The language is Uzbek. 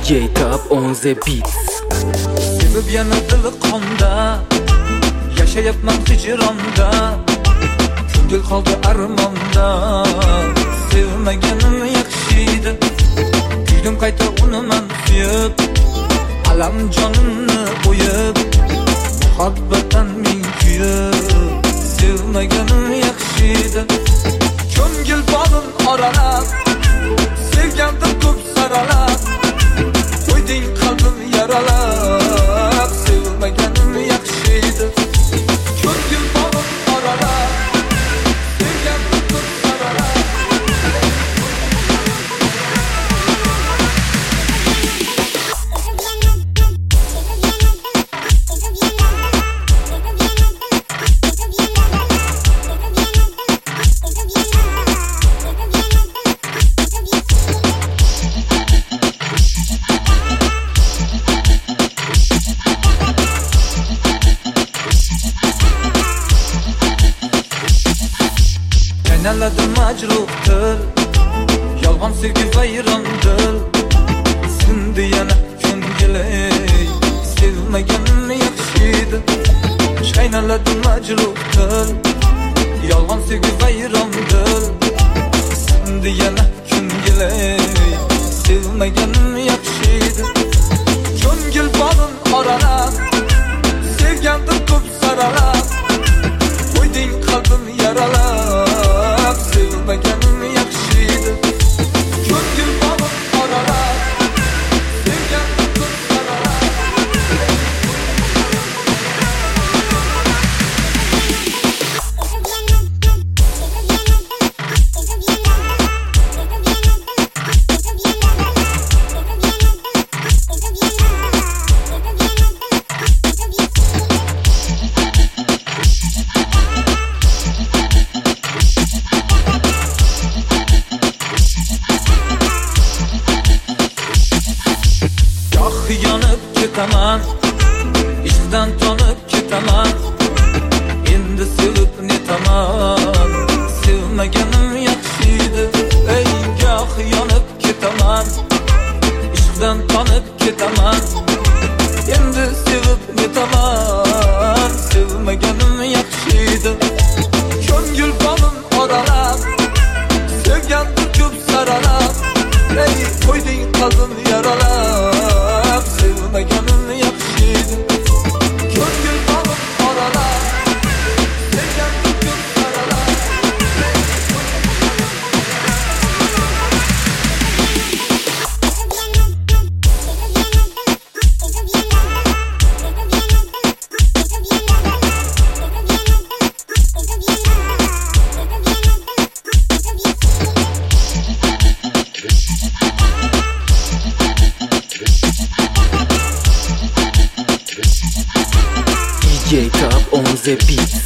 DJ Top on the beat. Sevib yana dil qonda, yashayapman hijronda, ko'ngil qoldi armonda. Sevmaganim yaxshi edi, kuydim qayta uni men suyib, alam jonimni qo'yib, muhabbatdan men kuyib. Sevmaganim yaxshi edi, ko'ngil bog'in oralab, sevgandim ko'p saralab, qo'yding qalbim yaralab. Sevmaganim yaxshi edi, ko'ngil bog'in oralab, sevgandim ko'p saralab. Qaynaladim majruh dil, yolg'on sevgi vayron dil. Sindi yana ko'ngil, sevmaganim yaxshi edi. Qaynaladim majruh dil, yolg'on sevgi vayron dil. Sindi yana ko'ngil, sevmaganim yaxshi edi. Ko'ngil bog'in oralab, sevgandim ko'p saralab, qo'yding qalbim yaralab. Sevmaganim yaxshi edi, ko'ngil bog'in oralab, sevgandim ko'p saralab. Yonib ketaman, ishdan tonib ketaman, endi sevib netaman. Sevmaganim yaxshi edi, ey goh yonib ketaman, ishdan tonib ketaman, endi sevib netaman. Sevmaganim yaxshi edi, ko'ngil bog'in oralab, sevgandim ko'p saralab, ey qo'yding qalbim yaralab. Sevmaganim yaxshi edi, ko'ngil bog'in oralab, sevgandim ko'p saralab. DJ Top on the beat.